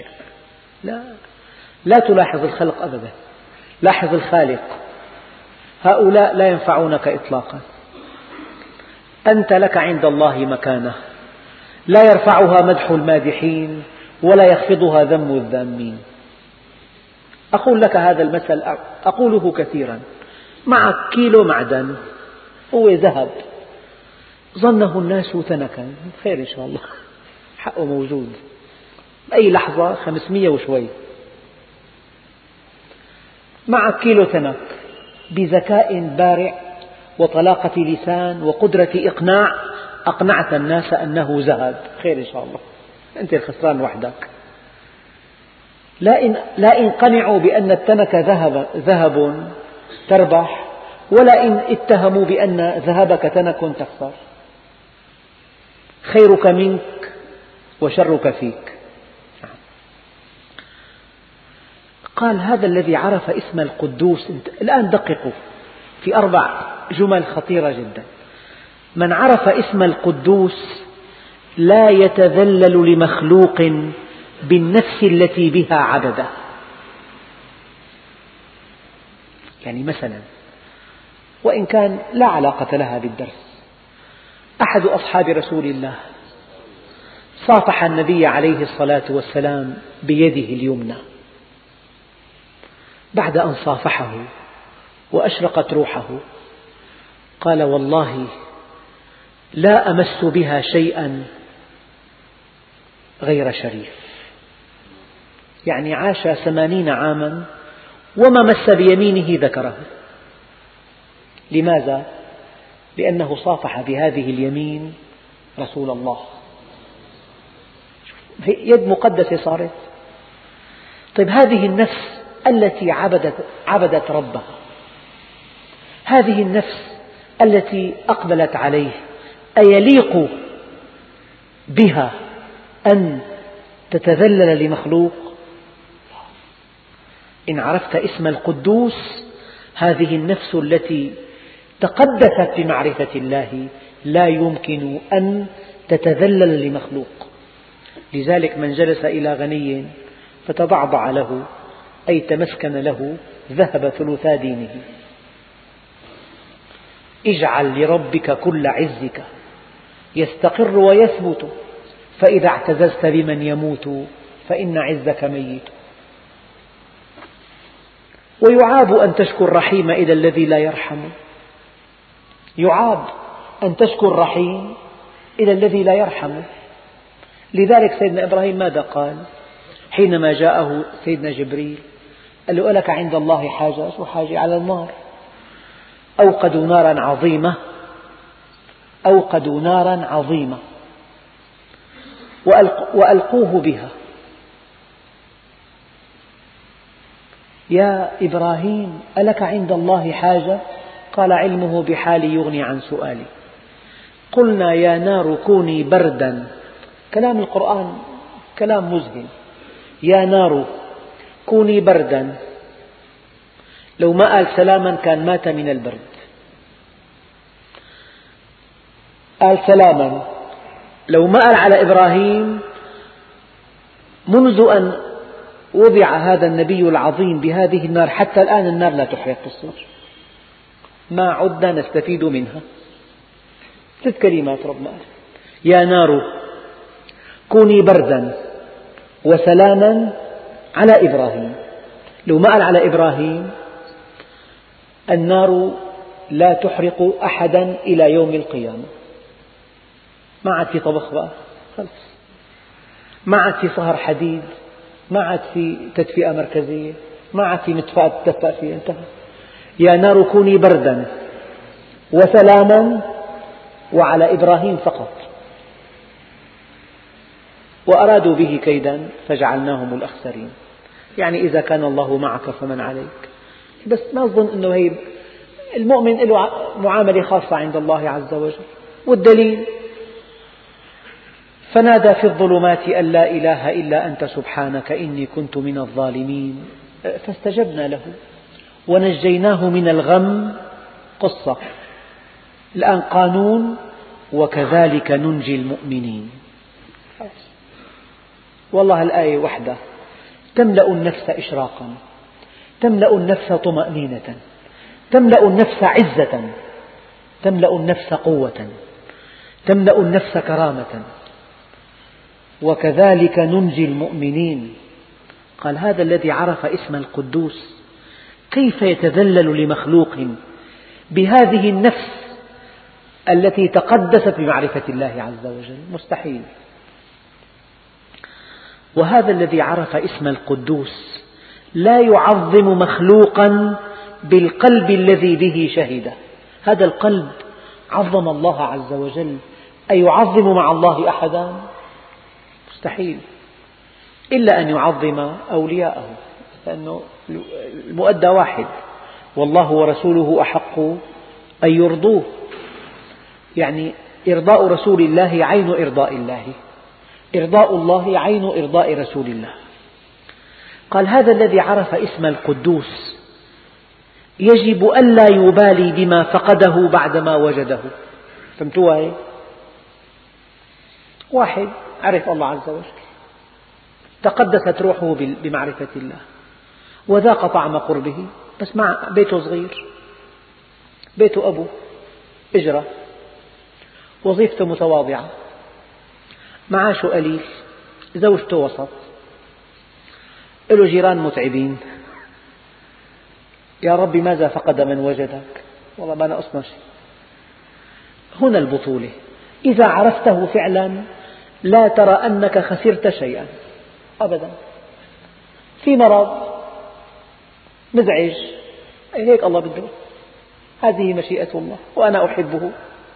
لا تلاحظ الخلق أبدا، لاحظ الخالق. هؤلاء لا ينفعونك إطلاقا. أنت لك عند الله مكانة لا يرفعها مدح المادحين ولا يخفضها ذم الذامين. أقول لك هذا المثل، أقوله كثيرا. معك كيلو معدن، هو ذهب، ظنه الناس تنكا، خير إن شاء الله، حقه موجود، بأي لحظة 500 وشوي. معك كيلو تنك، بذكاء بارع وطلاقة لسان وقدرة إقناع أقنعت الناس أنه ذهب، خير إن شاء الله، أنت الخسران وحدك. لا إن قنعوا بأن التنك ذهب تربح، ولا إن اتهموا بأن ذهبك تنك تخسر. خيرك منك وشرك فيك. قال هذا الذي عرف اسم القدوس. الآن دققوا في 4 جمل خطيرة جدا. من عرف اسم القدوس لا يتذلل لمخلوق بالنفس التي بها عبده. يعني مثلا، وإن كان لا علاقة لها بالدرس، أحد أصحاب رسول الله صافح النبي عليه الصلاة والسلام بيده اليمنى، بعد أن صافحه وأشرقت روحه قال: والله لا أمس بها شيئا غير شريف. يعني عاش 80 عاما وما مس بيمينه ذكره. لماذا؟ لأنه صافح بهذه اليمين رسول الله، يد مقدسة صارت. طيب هذه النفس التي عبدت ربها، هذه النفس التي أقبلت عليه، أيليق بها أن تتذلل لمخلوق؟ إن عرفت اسم القدوس، هذه النفس التي تقدست بمعرفة الله لا يمكن أن تتذلل لمخلوق. لذلك من جلس إلى غني فتضعضع له، أي تمسكن له، ذهب ثلثا دينه. اجعل لربك كل عزك يستقر ويثبت، فإذا اعتززت بمن يموت فإن عزك ميت. ويعاب أن تشكو الرحيم إلى الذي لا يرحم. يعاب أن تشكو الرحيم إلى الذي لا يرحم. لذلك سيدنا إبراهيم ماذا قال حينما جاءه سيدنا جبريل؟ قال له: ألك عند الله حاجة؟ شو حاجة؟ على النار. أوقدوا نارا عظيمة، أوقدوا نارا عظيمة وألقوه بها. يا إبراهيم ألك عند الله حاجة؟ قال: علمه بحالي يغني عن سؤالي. قلنا يا نار كوني بردا. كلام القرآن كلام مذهل. يا نار كوني بردا. لو ما قال سلاما كان مات من البرد. قال سلاما. لو ما قال على إبراهيم منذ أن وضع هذا النبي العظيم بهذه النار، حتى الآن النار لا تحرق الصدر، ما عدنا نستفيد منها. 3 كلمات ربنا قال: يا نار كوني بردا وسلاما على إبراهيم. لو ما قال على إبراهيم، النار لا تحرق أحدا إلى يوم القيامة. ما عاد في طبخ بقى، خلص. ما عاد في صهر حديد، ما عاد في تدفئة مركزية، ما عاد في مدفأة تدفأ فيها، انتهى. يا نار كوني بردا وسلاما وعلى إبراهيم فقط، وأرادوا به كيدا فجعلناهم الأخسرين. يعني إذا كان الله معك فمن عليك. بس ما أظن أنه هي المؤمن له معاملة خاصة عند الله عز وجل. والدليل: فنادى في الظلمات أن لا إله إلا أنت سبحانك إني كنت من الظالمين، فاستجبنا له ونجيناه من الغم. قصة الآن قانون: وكذلك ننجي المؤمنين. والله الآية وحدها تملأ النفس إشراقا، تملأ النفس طمأنينة، تملأ النفس عزة، تملأ النفس قوة، تملأ النفس كرامة. وكذلك ننجي المؤمنين. قال: هذا الذي عرف اسم القدوس كيف يتذلل لمخلوق بهذه النفس التي تقدست بمعرفة الله عز وجل؟ مستحيل. وهذا الذي عرف اسم القدوس لا يعظم مخلوقا بالقلب الذي به شهد. هذا القلب عظم الله عز وجل، أيعظم مع الله أحدا؟ مستحيل، إلا أن يعظم أولياءه، لأنه المؤدى واحد: والله ورسوله أحق أن يرضوه. يعني إرضاء رسول الله عين إرضاء الله، إرضاء الله عين إرضاء رسول الله. قال: هذا الذي عرف اسم القدوس يجب ألا يبالي بما فقده بعدما وجده. فهمتوها؟ واحد عرف الله عز وجل، تقدست روحه بمعرفة الله، وذاق طعم قربه، بس مع بيته صغير، بيته أبوه إجرة، وظيفته متواضعة، معاشه قليل، زوجته وسط، له جيران متعبين. يا رب ماذا فقد من وجدك؟ والله ما نقصنا شيء. هنا البطولة. إذا عرفته فعلا لا ترى أنك خسرت شيئا أبدا. في مرض مزعج، هيك الله بده، هذه مشيئة الله وأنا أحبه.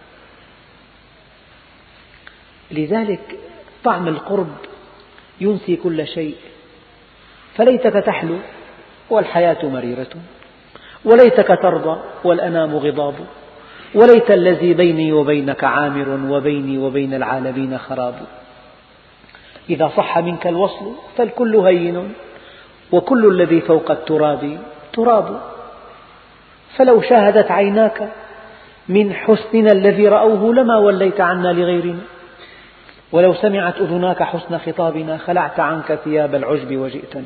لذلك طعم القرب ينسي كل شيء. فليتك تحلو والحياة مريرة، وليتك ترضى والأنام غضاب، وليت الذي بيني وبينك عامر وبيني وبين العالمين خراب. إذا صح منك الوصل فالكل هين، وكل الذي فوق التراب تراب. فلو شاهدت عيناك من حسننا الذي رأوه لما وليت عنا لغيرنا، ولو سمعت أذناك حسن خطابنا خلعت عنك ثياب العجب وجئتنا.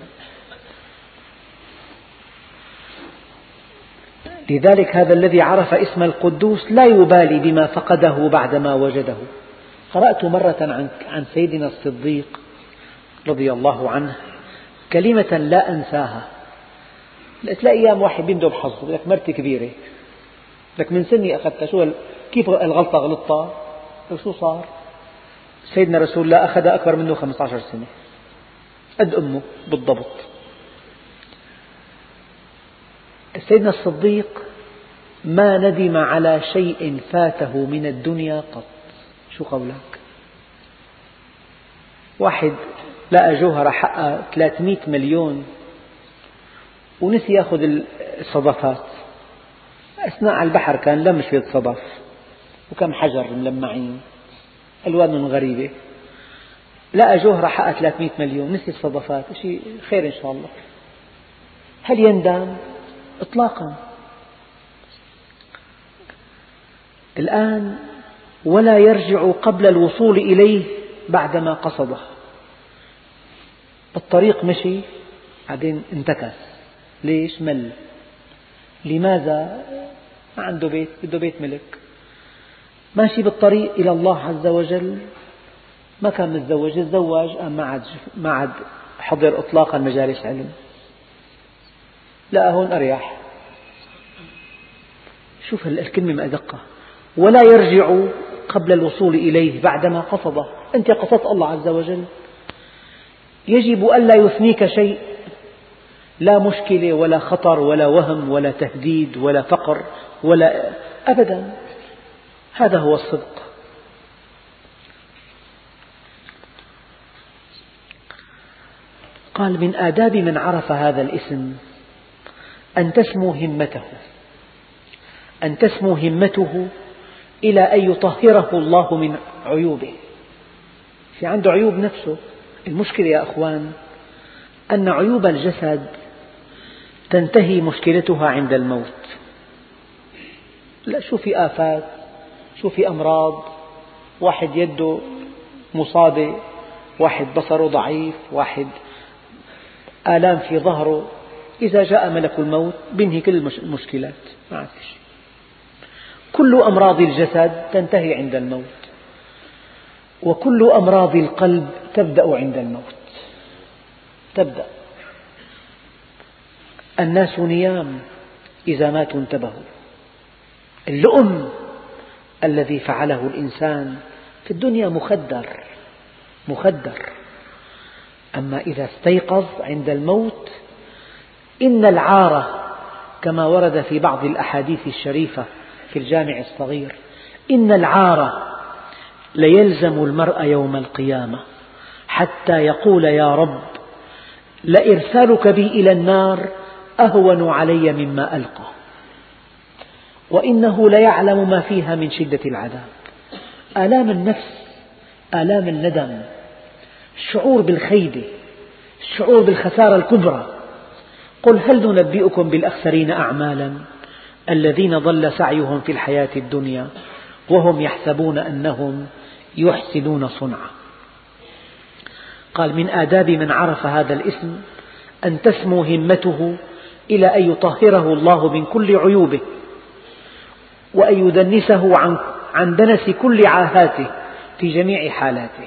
لذلك هذا الذي عرف اسم القدوس لا يبالي بما فقده بعدما وجده. قرأت مرة عن سيدنا الصديق رضي الله عنه كلمة لا أنساها. تلاقي أيام واحد بيندب حظه، لك مرتي كبيرة، لك من سني أخذتها، كيف الغلطة غلطتها؟ شو صار؟ سيدنا رسول الله أخذ أكبر منه 15 سنة، قد أمه بالضبط. سيدنا الصديق ما ندم على شيء فاته من الدنيا قط. شو قولك؟ واحد لقى جوهرة حقها 300 مليون ونسي يأخذ الصدفات. أثناء البحر كان لم شوية صدف وكم حجر ملمعين ألوان غريبة، لقى جوهرة حقها 300 مليون نسي الصدفات. شيء خير إن شاء الله. هل يندم؟ إطلاقا. الآن ولا يرجع قبل الوصول إليه بعدما قصده. الطريق مشي بعدين انتكس. ليش؟ مل. لماذا؟ ما عنده بيت، بده بيت ملك. ماشي بالطريق إلى الله عز وجل، ما كان متزوج، تزوج ما عاد حضر إطلاقا مجالس علم، لا هون أريح. شوف الكلمة ما أدقها. ولا يرجع قبل الوصول إليه بعدما قصده. أنت قصدت الله عز وجل، يجب ألا يثنيك شيء، لا مشكلة ولا خطر ولا وهم ولا تهديد ولا فقر ولا أبدا. هذا هو الصدق. قال: من آداب من عرف هذا الاسم أن تسمو همته إلى أن يطهره الله من عيوبه. في عنده عيوب نفسه. المشكلة يا أخوان أن عيوب الجسد تنتهي مشكلتها عند الموت. لا، شو في آفات، شو في أمراض، واحد يده مصابة، واحد بصره ضعيف، واحد آلام في ظهره، إذا جاء ملك الموت بينهي كل المشكلات، ما عاد في شيء. كل أمراض الجسد تنتهي عند الموت، وكل أمراض القلب تبدأ عند الموت. تبدأ. الناس نيام إذا ماتوا انتبهوا. اللؤم الذي فعله الإنسان في الدنيا مخدر، أما إذا استيقظ عند الموت إن العارة، كما ورد في بعض الأحاديث الشريفة في الجامع الصغير، إن العارة ليلزم المرء يوم القيامة حتى يقول: يا رب، لإرسالك بي إلى النار أهون علي مما ألقى، وإنه ليعلم ما فيها من شدة العذاب. آلام النفس، آلام الندم، الشعور بالخيبة، الشعور بالخسارة الكبرى. قل هل ننبئكم بالأخسرين أعمالا الذين ضل سعيهم في الحياة الدنيا وهم يحسبون أنهم يحسنون صنعا. قال: من آداب من عرف هذا الاسم أن تسمو همته إلى أن يطهره الله من كل عيوبه، وأن يدنسه عن دنس كل عاهاته في جميع حالاته،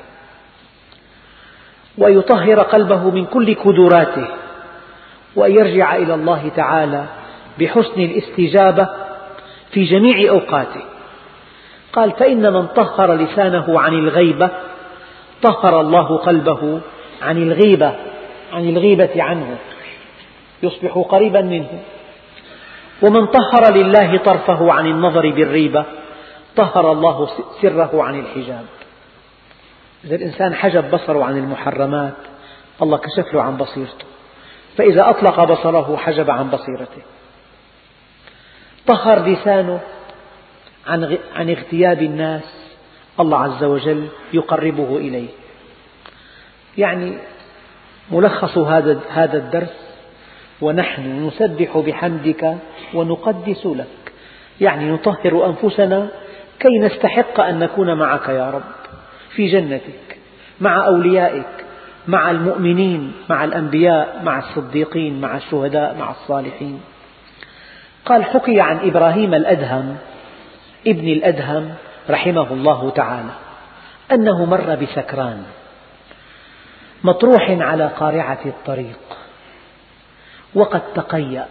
وأن يطهر قلبه من كل كدراته، وأن يرجع إلى الله تعالى بحسن الاستجابة في جميع أوقاته. قال: فإن من طهر لسانه عن الغيبة طهر الله قلبه عن الغيبة عنه، يصبح قريبا منه. ومن طهر لله طرفه عن النظر بالريبة طهر الله سره عن الحجاب. إذا الإنسان حجب بصره عن المحرمات الله كشف له عن بصيرته، فإذا أطلق بصره حجب عن بصيرته. طهر لسانه عن اغتياب الناس الله عز وجل يقربه إليه. يعني ملخص هذا الدرس: ونحن نسبح بحمدك ونقدس لك، يعني نطهر أنفسنا كي نستحق أن نكون معك يا رب في جنتك، مع أوليائك، مع المؤمنين، مع الأنبياء، مع الصديقين، مع الشهداء، مع الصالحين. قال: حكي عن إبراهيم الأدهم ابن الأدهم رحمه الله تعالى أنه مر بسكران مطروح على قارعة الطريق وقد تقيأ،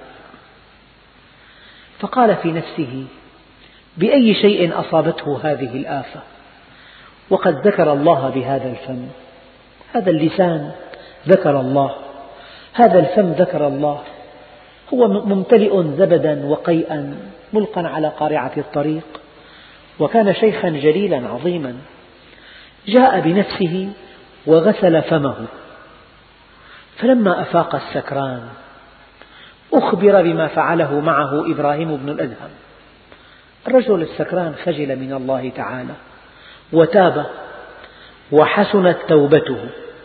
فقال في نفسه: بأي شيء أصابته هذه الآفة؟ وقد ذكر الله بهذا الفم، هذا اللسان ذكر الله، هذا الفم ذكر الله، هو ممتلئ زبدا وقيئا ملقا على قارعة الطريق. وكان شيخا جليلا عظيما، جاء بنفسه وغسل فمه، فلما أفاق السكران أخبر بما فعله معه إبراهيم بن الأدهم. الرجل السكران خجل من الله تعالى وتاب وحسنت توبته،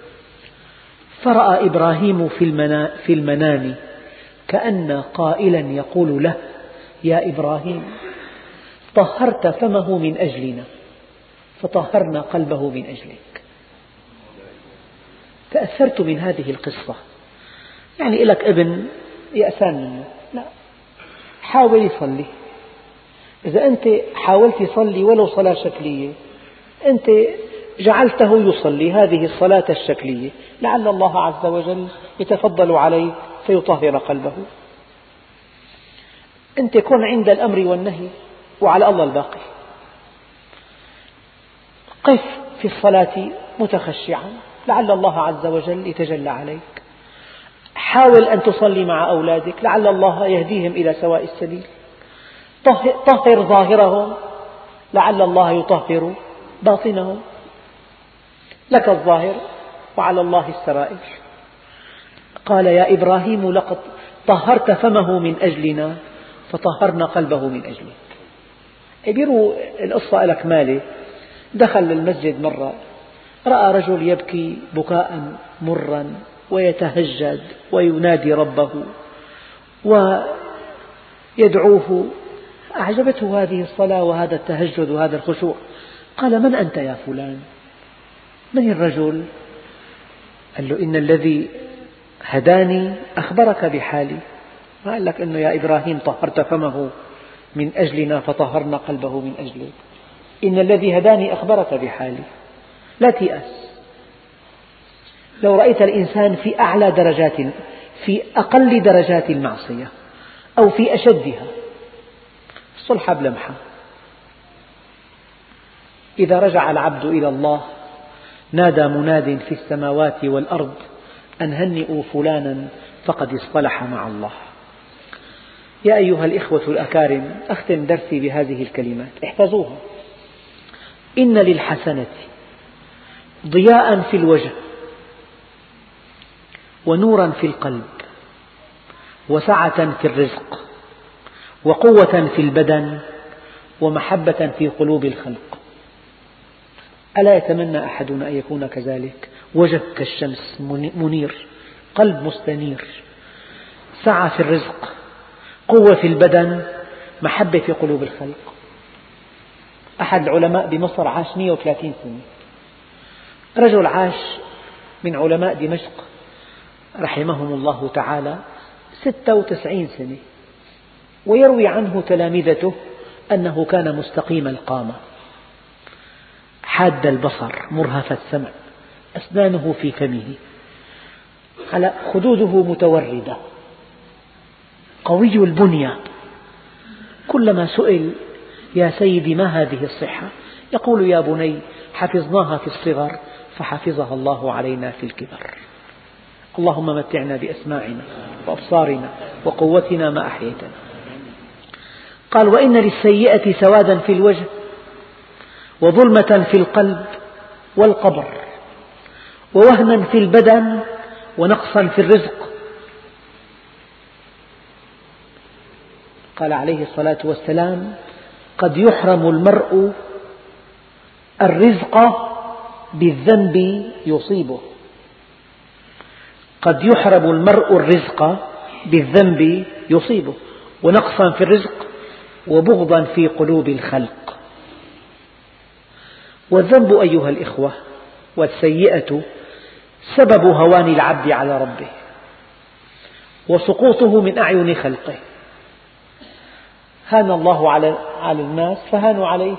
فرأى إبراهيم في المنام كأن قائلا يقول له: يا إبراهيم، طهرت فمه من أجلنا فطهرنا قلبه من أجلك. تأثرت من هذه القصة، يعني لك ابن يأسان منه، لا، حاول يصلي. إذا أنت حاولت يصلي ولو صلاة شكلية، أنت جعلته يصلي هذه الصلاة الشكلية، لعل الله عز وجل يتفضل عليه فيطهر قلبه. أنت كن عند الأمر والنهي وعلى الله الباقي. قف في الصلاة متخشعا، لعل الله عز وجل يتجلى عليك. حاول أن تصلي مع أولادك، لعل الله يهديهم إلى سواء السبيل. طهر ظاهرهم، لعل الله يطهر باطنهم. لك الظاهر وعلى الله السرائر. قال يا إبراهيم لقد طهرت فمه من أجلنا فطهرنا قلبه من أجلك. بيروا القصة لك مالة. دخل المسجد مرة، رأى رجل يبكي بكاء مرا ويتهجد وينادي ربه ويدعوه. أعجبته هذه الصلاة وهذا التهجد وهذا الخشوع. قال من أنت يا فلان؟ من الرجل؟ قال له إن الذي هداني أخبرك بحالي. ما قال لك أنه يا إبراهيم طهرت فمه من أجلنا فطهرنا قلبه من أجلك. إن الذي هداني أخبرك بحالي. لا تيأس. لو رأيت الإنسان في أعلى درجات، في أقل درجات المعصية أو في أشدها، الصلحة بلمحة. إذا رجع العبد إلى الله نادى مناد في السماوات والأرض أن هنئوا فلانا فقد اصطلح مع الله. يا أيها الإخوة الأكارم، أختم درسي بهذه الكلمات، احفظوها. إن للحسنة ضياء في الوجه ونورا في القلب وسعة في الرزق وقوة في البدن ومحبة في قلوب الخلق. ألا يتمنى أحدنا أن يكون كذلك؟ وجه كالشمس منير، قلب مستنير، سعة في الرزق، قوة في البدن، محبة في قلوب الخلق. أحد العلماء بمصر عاش 130 سنة. رجل عاش من علماء دمشق رحمهم الله تعالى 96 سنة، ويروي عنه تلامذته أنه كان مستقيم القامة، حاد البصر، مرهف السمع، أسنانه في فمه، خدوده متوردة، قوي البنية. كلما سئل يا سيدي ما هذه الصحة؟ يقول يا بني حفظناها في الصغر فحفظها الله علينا في الكبر. اللهم متعنا بأسماعنا وأبصارنا وقوتنا ما أحييتنا. قال وإن للسيئة سوادا في الوجه وظلمة في القلب والقبر ووهنا في البدن ونقصا في الرزق. قال عليه الصلاة والسلام قد يحرم المرء الرزق بالذنب يصيبه. قد يحرم المرء الرزق بالذنب يصيبه، ونقصا في الرزق وبغضا في قلوب الخلق. والذنب أيها الإخوة والسيئة سبب هوان العبد على ربه وسقوطه من أعين خلقه. هان الله على الناس فهانوا عليه.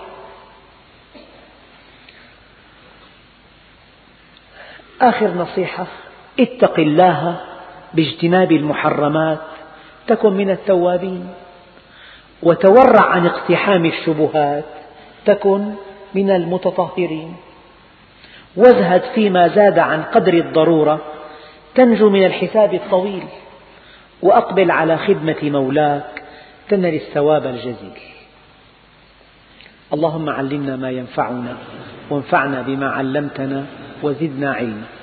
آخر نصيحة: اتق الله باجتناب المحرمات تكن من التوابين، وتورع عن اقتحام الشبهات تكن من المتطهرين، وازهد فيما زاد عن قدر الضرورة تنجو من الحساب الطويل، وأقبل على خدمة مولاك تنل الثواب الجزيل. اللهم علمنا ما ينفعنا وانفعنا بما علمتنا وزدنا علما.